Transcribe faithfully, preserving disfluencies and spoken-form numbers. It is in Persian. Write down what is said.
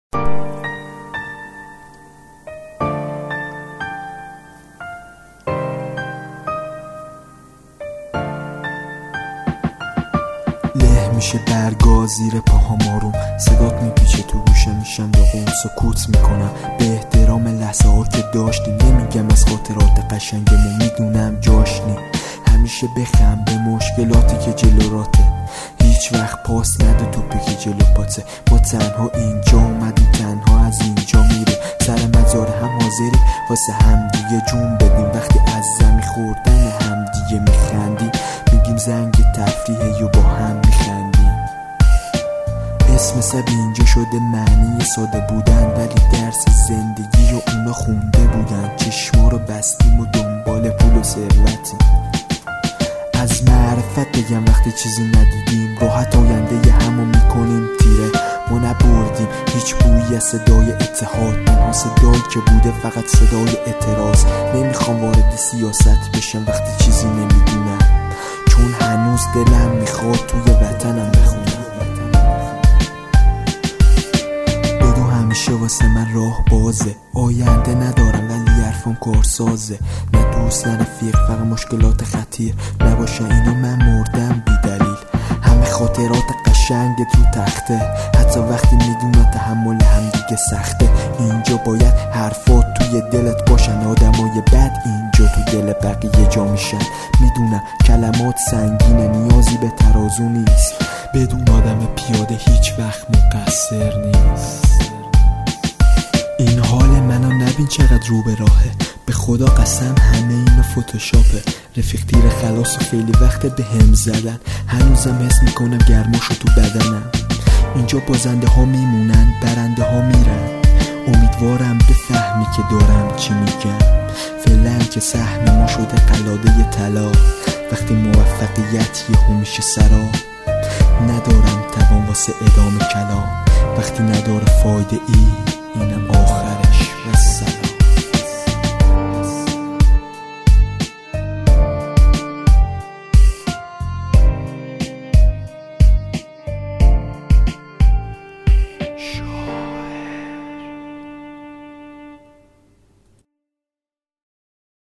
له میشه برگا زیر پاهام آروم، صدات میپیچه تو گوشه، میشم داغون، سکوت میکنم به احترام لحظه ها که داشتیم. نمیگم از خاطرات قشنگمون، میدونم جاش نی. همیشه بخم به مشکلاتی که جلو راته، هیچ وقت پاس نده توپی که جلو پاته. ما تنها اینجا اومدیم، تنها از اینجا میریم، سر مزار هم حاضریم واسه همدیگه جون بدیم. وقتی از زمین خوردن همدیگه میخندیم، میگیم زنگ تفریحه و با هم میخندیم. اسم سب اینجا شده معنی ساده بودن، ولی درس زندگی رو اونا خونده بودن. چشما رو بستیم و دنبال پول و ثروتیم. از معرفت بگم وقتی چیزی ندیدیم، راحت آینده همو میکنیم تیره. ما نبردیم هیچ بویی از صدای اتحاد، تنها صدایی که بوده فقط صدای اعتراض. نمیخوام وارد سیاست بشم وقتی چیزی نمیدونم، چون هنوز دلم میخواد توی وطنم بخونم. بدو همیشه واسه من راه بازه، آینده ندارم ولی حرفم کارسازه. نه دوست نه رفیق، فقط مشکلات خطیر. نباشه اینا من مردم بی دلیل. همه خاطرات قشنگ تو تخته، حتی وقتی میدونم تحمل همدیگه سخته. اینجا باید حرفات توی دلت باشن، آدمای بد اینجا تو دل بقیه جا میشن. میدونم کلمات سنگینه، نیازی به ترازو نیست. بدون آدم پیاده هیچ وقت مقصر نیست. این حال منو نبین چقدر رو به راهه، به خدا قسم همه اینو فتوشاپه. رفیق تیر خلاص و خیلی وقت به هم زدن، هنوزم حس میکنم گرماشو تو بدنم. اینجا بازنده ها میمونن، برنده ها میرن. امیدوارم بفهمی که دارم چی میگم. فعلا که سهم ما شده قلاده طلا، وقتی موفقیت یهو میشه سرا. ندارم توان واسه ادامه کلام، وقتی نداره فایده ای اینم